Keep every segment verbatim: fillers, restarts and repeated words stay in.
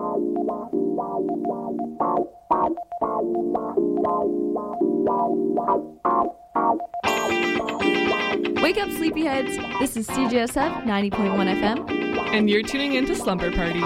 Wake up, sleepyheads. This is C J S F ninety point one F M. And you're tuning into Slumber Party.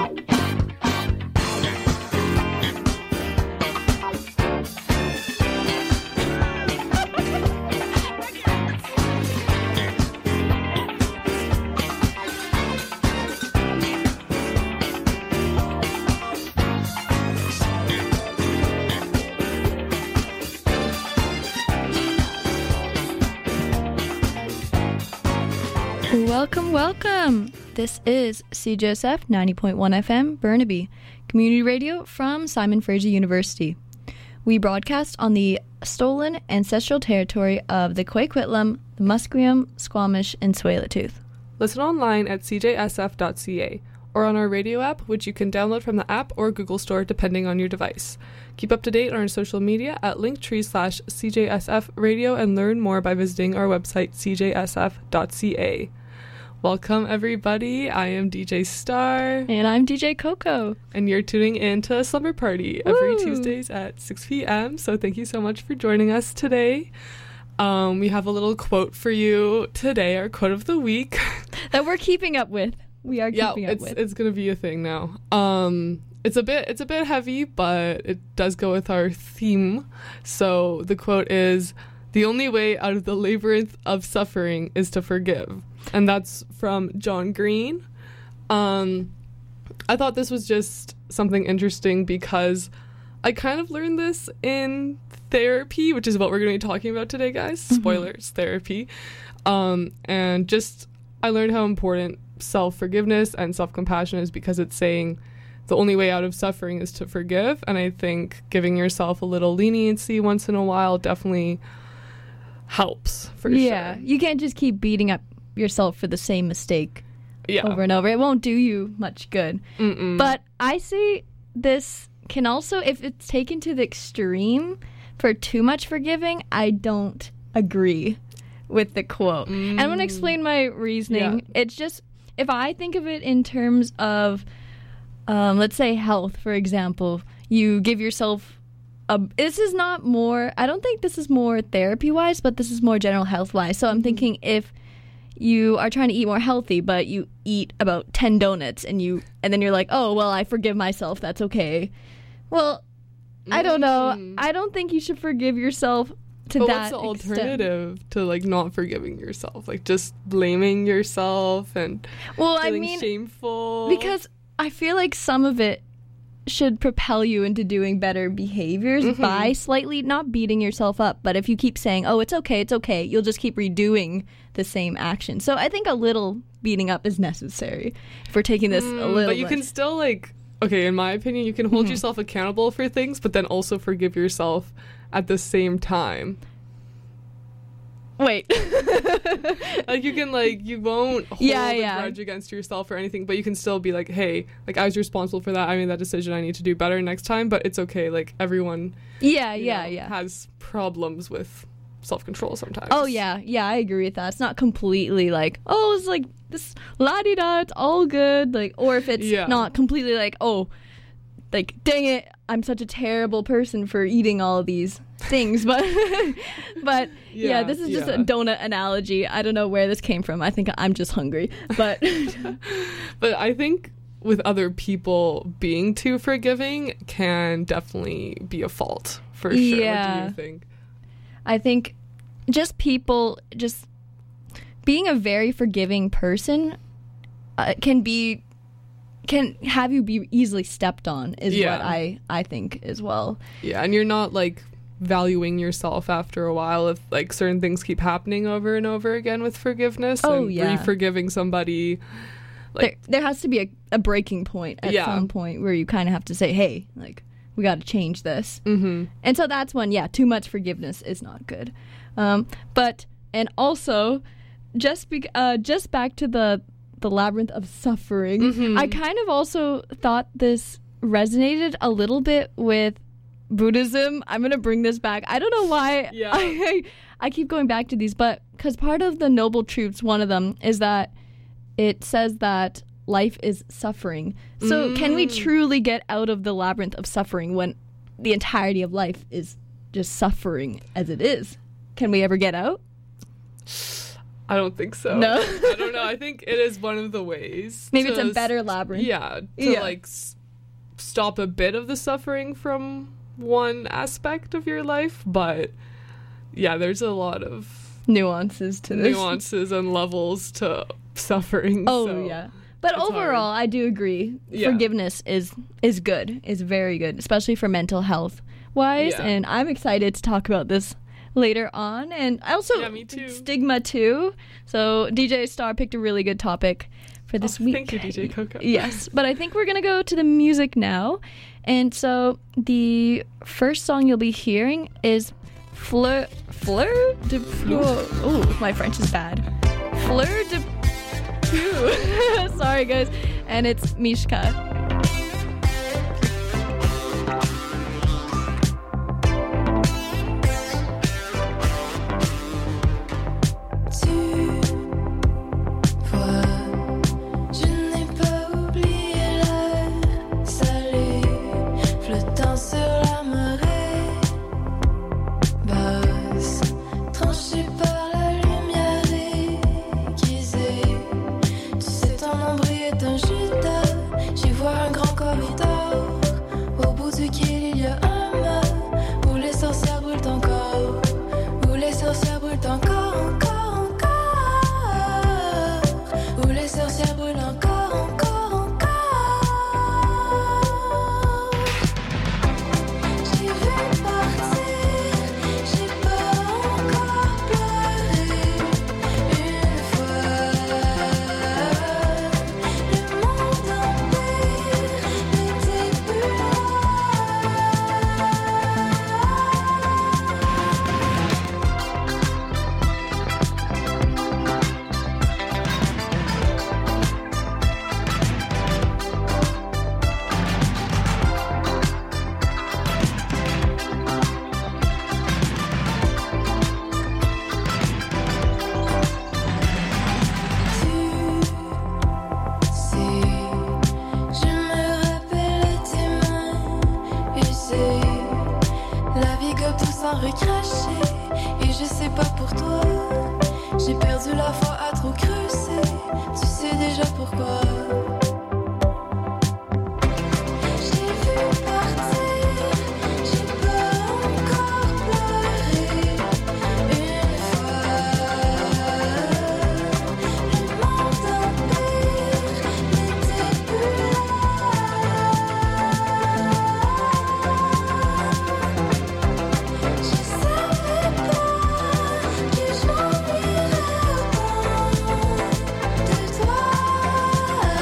Welcome, welcome. This is C J S F ninety point one F M, Burnaby, community radio from Simon Fraser University. We broadcast on the stolen ancestral territory of the Coquitlam, the Musqueam, Squamish, and Tsleil-Waututh. Listen online at c j s f dot c a or on our radio app, which you can download from the app or Google Store depending on your device. Keep up to date on our social media at linktree slash C J S F radio and learn more by visiting our website c j s f dot c a. Welcome, everybody. I am D J Star. And I'm D J Coco. And you're tuning in to Slumber Party Woo! Every Tuesdays at six p.m. So thank you so much for joining us today. Um, we have a little quote for you today, our quote of the week. That we're keeping up with. We are keeping yeah, up it's, with. it's going to be a thing now. Um, it's a bit it's a bit heavy, but it does go with our theme. So the quote is, "The only way out of the labyrinth of suffering is to forgive." And that's from John Green. Um, I thought this was just something interesting because I kind of learned this in therapy, which is what we're going to be talking about today, guys. Mm-hmm. Spoilers, therapy. Um, and just I learned how important self-forgiveness and self-compassion is because it's saying the only way out of suffering is to forgive. And I think giving yourself a little leniency once in a while definitely helps, for yeah, sure. You can't just keep beating up yourself for the same mistake yeah. over and over. It won't do you much good. Mm-mm. But I see this can also, if it's taken to the extreme for too much forgiving, I don't agree with the quote. Mm. And I'm going to explain my reasoning. Yeah. It's just, if I think of it in terms of, um, let's say health, for example, you give yourself Uh, this is not more, I don't think this is more therapy-wise, but this is more general health-wise. So I'm mm-hmm. thinking if you are trying to eat more healthy, but you eat about ten donuts, and you and then you're like, oh, well, I forgive myself, that's okay. Well, mm. I don't know. I don't think you should forgive yourself to but that extent. What's the extent. alternative to, like, not forgiving yourself? Like, just blaming yourself and well, feeling I mean, shameful? Because I feel like some of it should propel you into doing better behaviors mm-hmm. by slightly not beating yourself up. But if you keep saying, oh, it's okay, it's okay, you'll just keep redoing the same action. So I think a little beating up is necessary if we're taking this mm, a little But you less. can still, like, okay, in my opinion, you can hold mm-hmm. yourself accountable for things, but then also forgive yourself at the same time. Wait. Like, you can, like, you won't hold yeah, a yeah. grudge against yourself or anything, but you can still be like, hey, like, I was responsible for that. I made that decision. I need to do better next time, but it's okay. Like, everyone yeah, you yeah, know, yeah. has problems with self-control sometimes. Oh, yeah. Yeah, I agree with that. It's not completely like, oh, it's like this la-di-da, it's all good. Like, or if it's yeah. not completely like, oh, like, dang it, I'm such a terrible person for eating all of these things. But, but yeah, yeah, this is just yeah. a donut analogy. I don't know where this came from. I think I'm just hungry. But, but I think with other people, being too forgiving can definitely be a fault, for sure. Yeah. What do you think? I think just people, just being a very forgiving person uh, can be... can have you be easily stepped on is yeah. what I, I think as well. Yeah, and you're not, like, valuing yourself after a while if, like, certain things keep happening over and over again with forgiveness. Oh, and yeah. re-forgiving somebody. Like, there, there has to be a, a breaking point at yeah. some point where you kind of have to say, hey, like, we got to change this. Mm-hmm. And so that's when, yeah, too much forgiveness is not good. Um, but, and also, just, be, uh, just back to the... the labyrinth of suffering. Mm-hmm. I kind of also thought this resonated a little bit with Buddhism. I'm going to bring this back. I don't know why yeah. I, I keep going back to these, but because part of the Noble Truths, one of them is that it says that life is suffering. So Mm. can we truly get out of the labyrinth of suffering when the entirety of life is just suffering as it is? Can we ever get out? I don't think so. No? I don't know. I think it is one of the ways. Maybe it's to a better labyrinth. Yeah, to Yeah. like s- stop a bit of the suffering from one aspect of your life, but yeah, there's a lot of Nuances to this. nuances and levels to suffering. Oh, so yeah. But it's overall, I do agree. Yeah. Forgiveness is is good, is very good, especially for mental health wise. Yeah. And I'm excited to talk about this later on. And I also Yeah, me too. stigma too. So D J Star picked a really good topic for this Oh, week. thank you, D J Coco. Yes, but I think we're gonna go to the music now. And so the first song you'll be hearing is Fleur Fleur de Peau. Oh, my French is bad. Fleur de Peau. Sorry, guys. And it's Mishka. De toi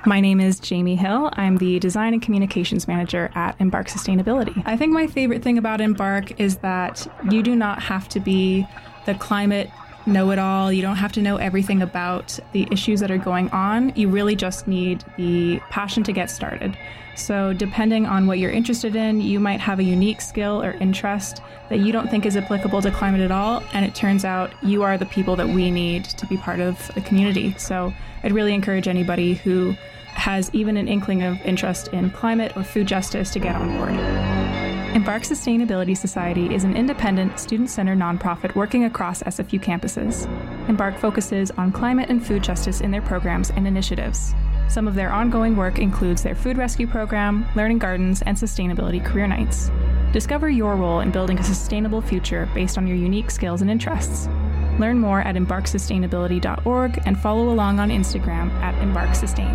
My name is Jamie Hill. I'm the Design and Communications Manager at Embark Sustainability. I think my favorite thing about Embark is that you do not have to be the climate know-it-all. You don't have to know everything about the issues that are going on. You really just need the passion to get started. So depending on what you're interested in, you might have a unique skill or interest that you don't think is applicable to climate at all, and it turns out you are the people that we need to be part of the community. So I'd really encourage anybody who has even an inkling of interest in climate or food justice to get on board. Embark Sustainability Society is an independent, student-centered nonprofit working across S F U campuses. Embark focuses on climate and food justice in their programs and initiatives. Some of their ongoing work includes their food rescue program, learning gardens, and sustainability career nights. Discover your role in building a sustainable future based on your unique skills and interests. Learn more at embark sustainability dot org and follow along on Instagram at embark sustain.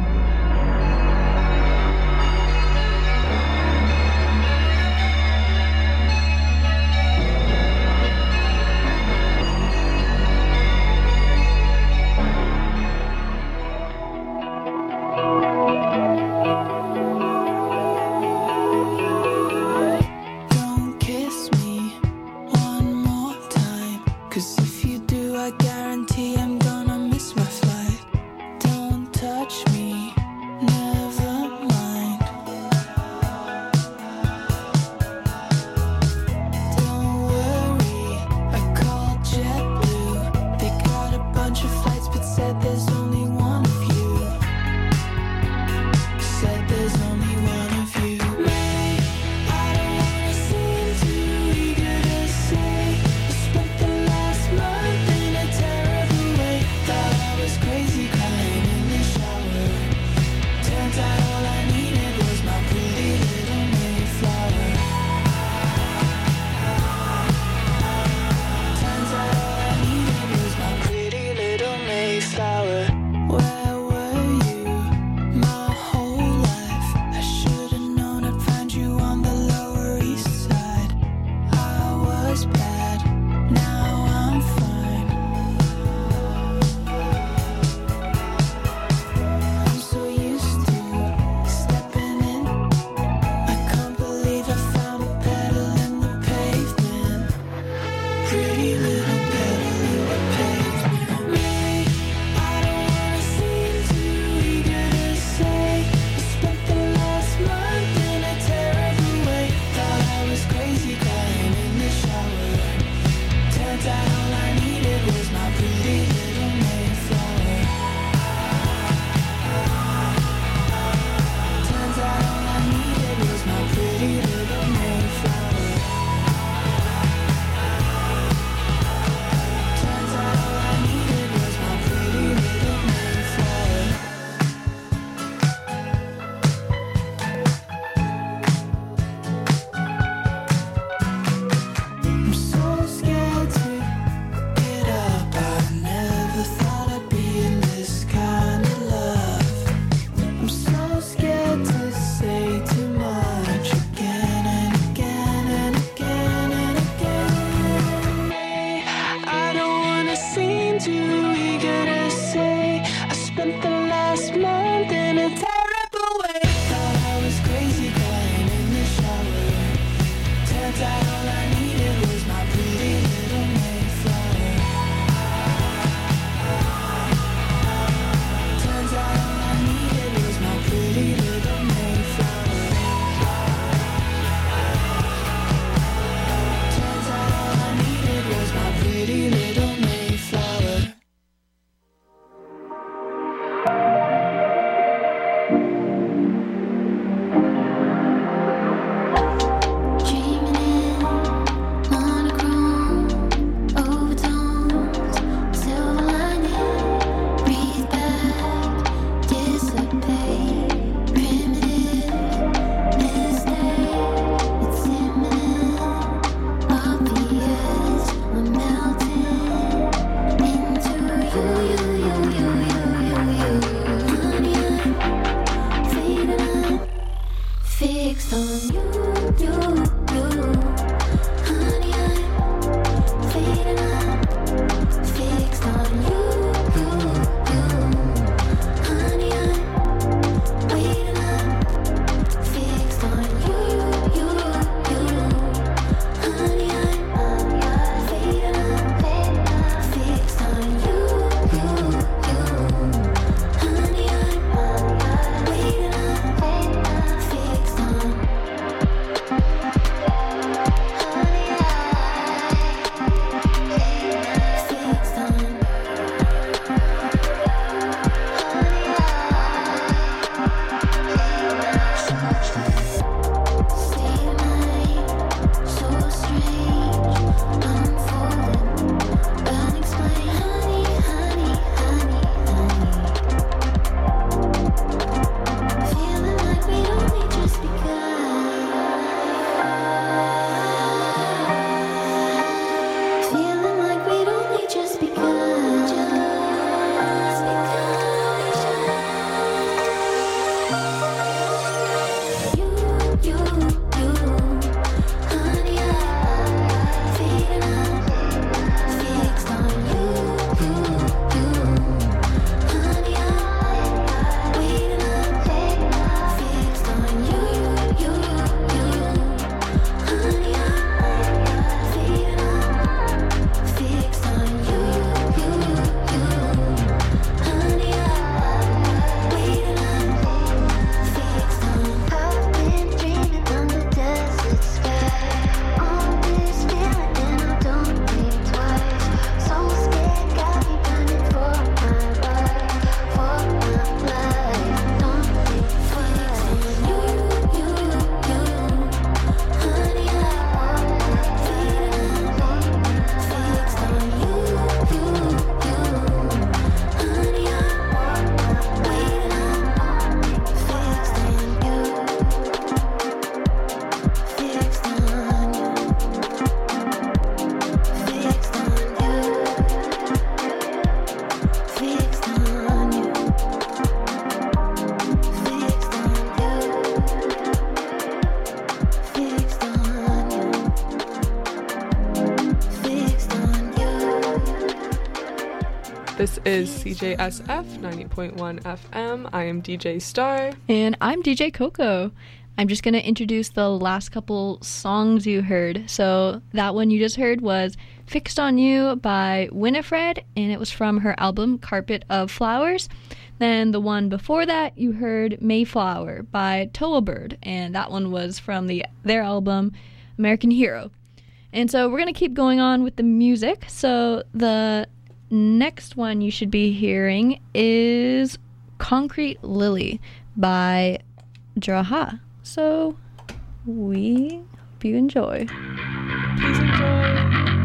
This is C J S F ninety point one F M. I am D J Star. And I'm D J Coco. I'm just going to introduce the last couple songs you heard. So that one you just heard was Fixed on You by Winifred, and it was from her album Carpet of Flowers. Then the one before that you heard Mayflower by Toa Bird, and that one was from the their album American Hero. And so we're going to keep going on with the music. So the next one you should be hearing is Concrete Lily by Draha. So we hope you enjoy. Please enjoy.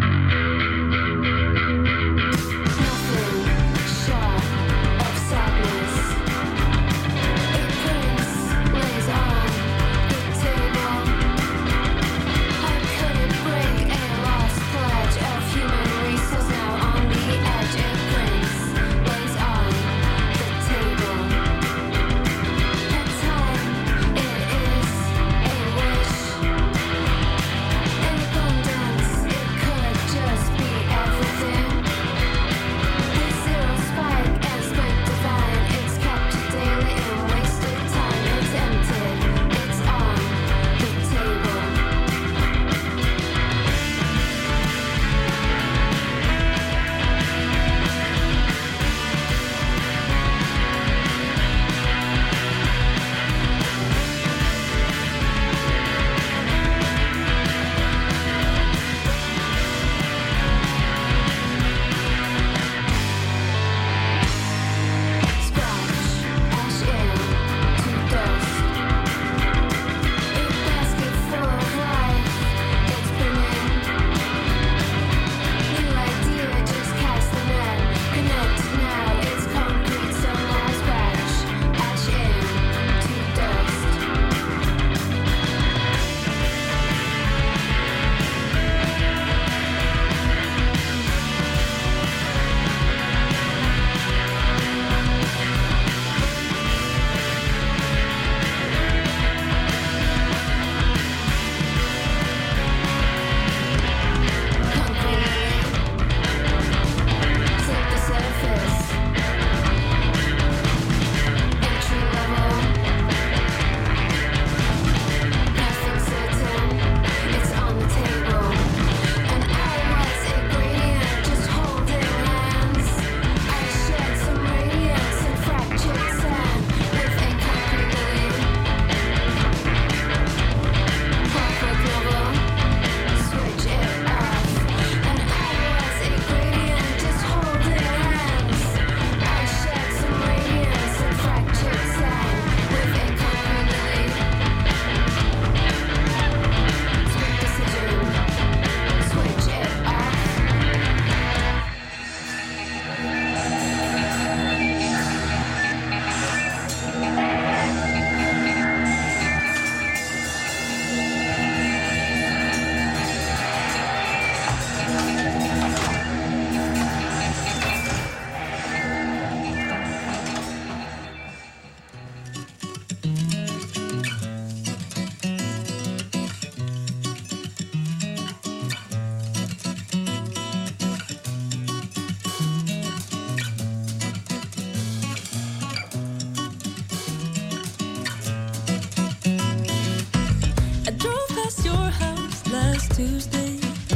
Tuesday,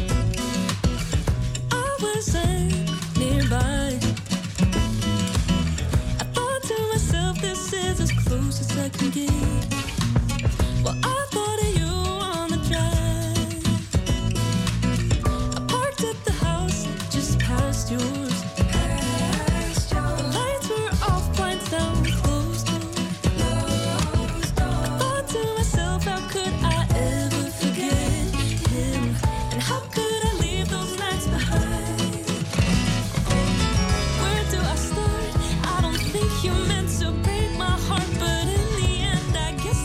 I wasn't nearby. I thought to myself, this is as close as I can get. Well, I thought of you on the drive. I parked at the house just past yours. Past yours. The lights were off, lights down, closed door. Closed door. I thought to myself, how could I ever forget him? And how could I leave those nights behind? Where do I start? I don't think you meant to break my heart, but in the end, I guess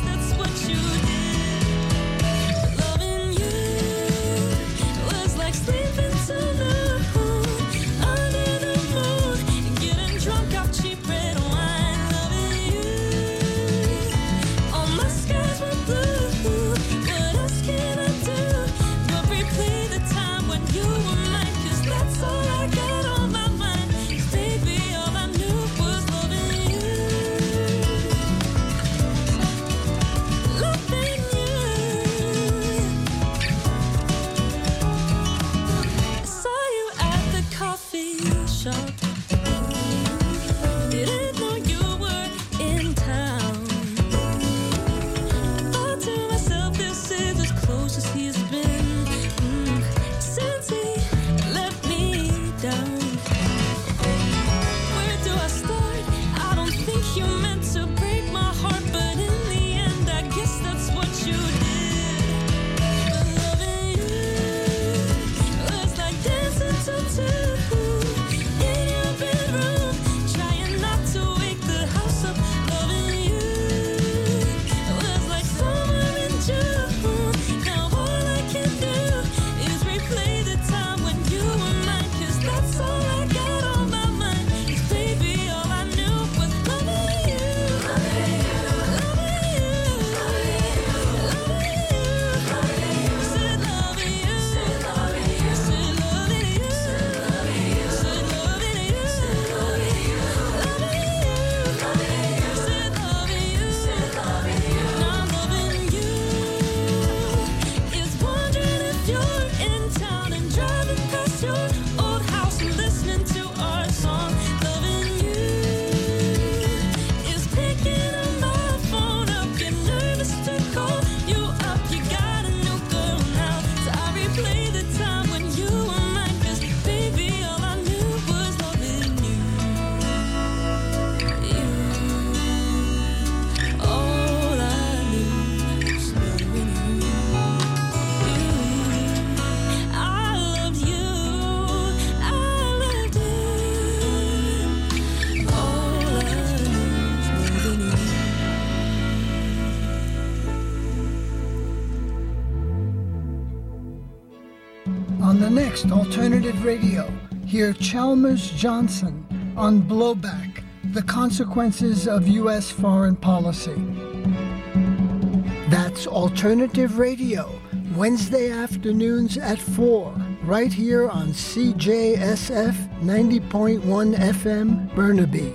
On the next Alternative Radio, hear Chalmers Johnson on Blowback, the consequences of U S foreign policy. That's Alternative Radio, Wednesday afternoons at four, right here on C J S F ninety point one F M, Burnaby.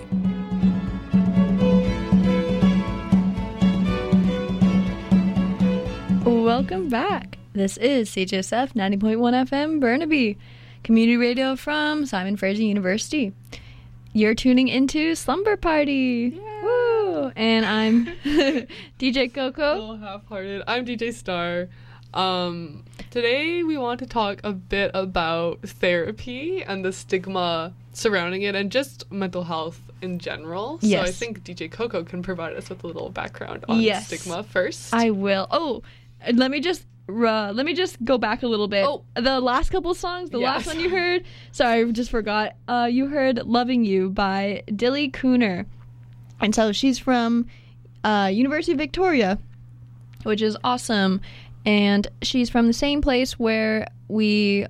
Welcome back. This is C J S F ninety point one F M, Burnaby, community radio from Simon Fraser University. You're tuning into Slumber Party. Yeah. Woo! And I'm D J Coco. Oh, half-hearted. I'm D J Star. Um, today we want to talk a bit about therapy and the stigma surrounding it and just mental health in general. Yes. So I think D J Coco can provide us with a little background on yes. stigma first. I will. Oh, let me just uh, let me just go back a little bit. Oh. The last couple songs, the Yes. last one you heard, sorry, I just forgot. Uh, you heard Loving You by Dilly Cooner. And so she's from uh, University of Victoria, which is awesome. And she's from the same place where we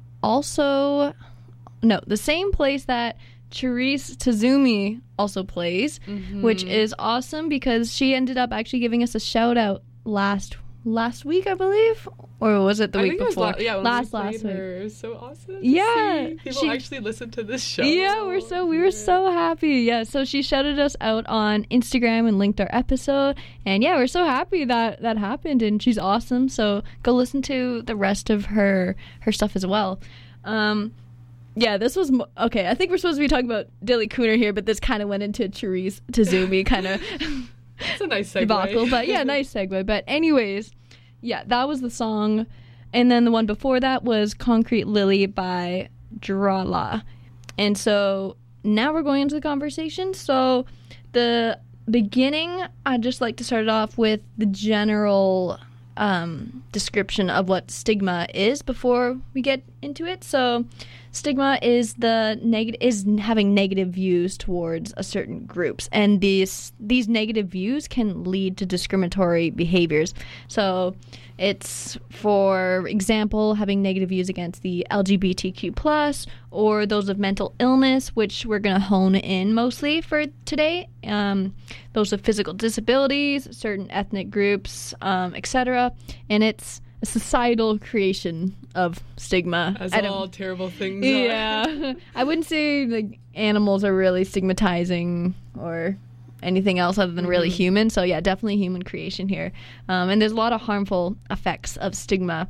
also, no, the same place that Therese Tazumi also plays, Mm-hmm. which is awesome because she ended up actually giving us a shout out last last week, I believe, or was it the I week think it was before? la- yeah, when last we played last week. her. It was so awesome. to Yeah, see. People she- actually listen to this show. Yeah, we're so we were so happy. Yeah, so she shouted us out on Instagram and linked our episode, and yeah, we're so happy that that happened. And she's awesome. So go listen to the rest of her her stuff as well. Um, yeah, this was mo- okay. I think we're supposed to be talking about Dilly Cooner here, but this kind of went into Therese Tazumi kind of It's a nice segue. debacle. But yeah, nice segue. But anyways, yeah, that was the song, and then the one before that was Concrete Lily by Drala. And so now we're going into the conversation. So the beginning, I'd just like to start it off with the general um, description of what stigma is before we get into it. So stigma is the negative is having negative views towards a certain groups, and these these negative views can lead to discriminatory behaviors. So it's, for example, having negative views against the L G B T Q plus, or those of mental illness, which we're going to hone in mostly for today. Um, those with physical disabilities, certain ethnic groups, um, et cetera. And it's a societal creation of stigma. As I don't- all terrible things are. yeah, I wouldn't say like animals are really stigmatizing or anything else other than really human. So yeah, definitely human creation here. Um, and there's a lot of harmful effects of stigma.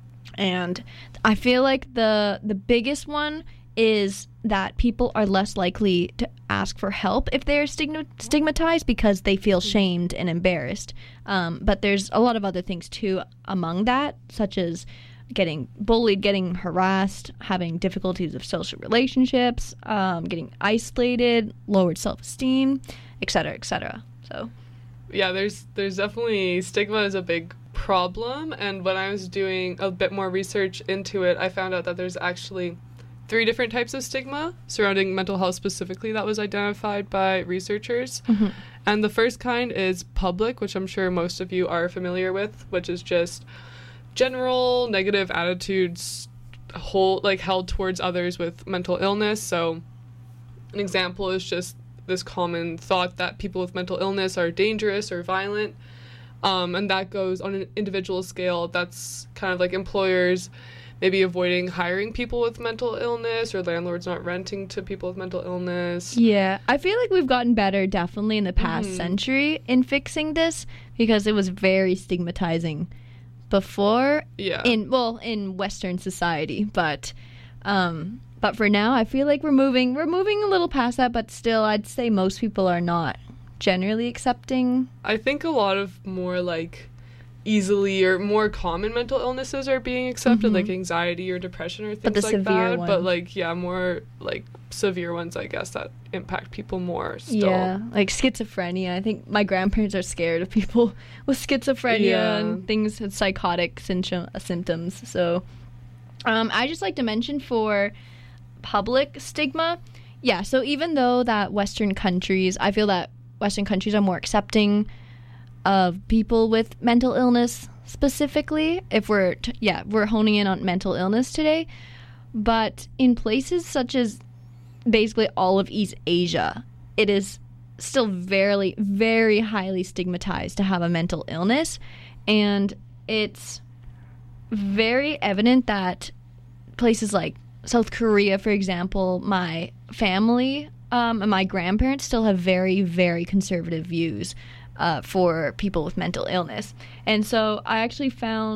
And I feel like the the biggest one is that people are less likely to ask for help if they're stigma- stigmatized because they feel shamed and embarrassed. Um, but there's a lot of other things too among that, such as getting bullied, getting harassed, having difficulties of social relationships, um, getting isolated, lowered self-esteem, et cetera, et cetera. So, Yeah, there's there's definitely stigma is a big problem, and when I was doing a bit more research into it, I found out that there's actually three different types of stigma surrounding mental health specifically that was identified by researchers. Mm-hmm. And the first kind is public, which I'm sure most of you are familiar with, which is just general negative attitudes hold like held towards others with mental illness. So an example is just this common thought that people with mental illness are dangerous or violent. Um, and that goes on an individual scale. That's kind of like employers maybe avoiding hiring people with mental illness, or landlords not renting to people with mental illness. yeah, I feel like we've gotten better definitely in the past Mhm. century in fixing this because it was very stigmatizing before Yeah. in well in Western society, but um but for now I feel like we're moving we're moving a little past that, but still I'd say most people are not generally accepting. I think a lot of more like easily or more common mental illnesses are being accepted, Mhm. like anxiety or depression or things the like severe that. ones. But like yeah, more like severe ones, I guess, that impact people more still. Yeah, like schizophrenia. I think my grandparents are scared of people with schizophrenia Yeah. and things with psychotic symptom- symptoms. So um, I just like to mention for public stigma, yeah, so even though that Western countries, I feel that Western countries are more accepting of people with mental illness, specifically, if we're, t- yeah, we're honing in on mental illness today. But in places such as basically all of East Asia, it is still very, very highly stigmatized to have a mental illness. And it's very evident that places like South Korea, for example, my family um, and my grandparents still have very, very conservative views uh, for people with mental illness. And so I actually found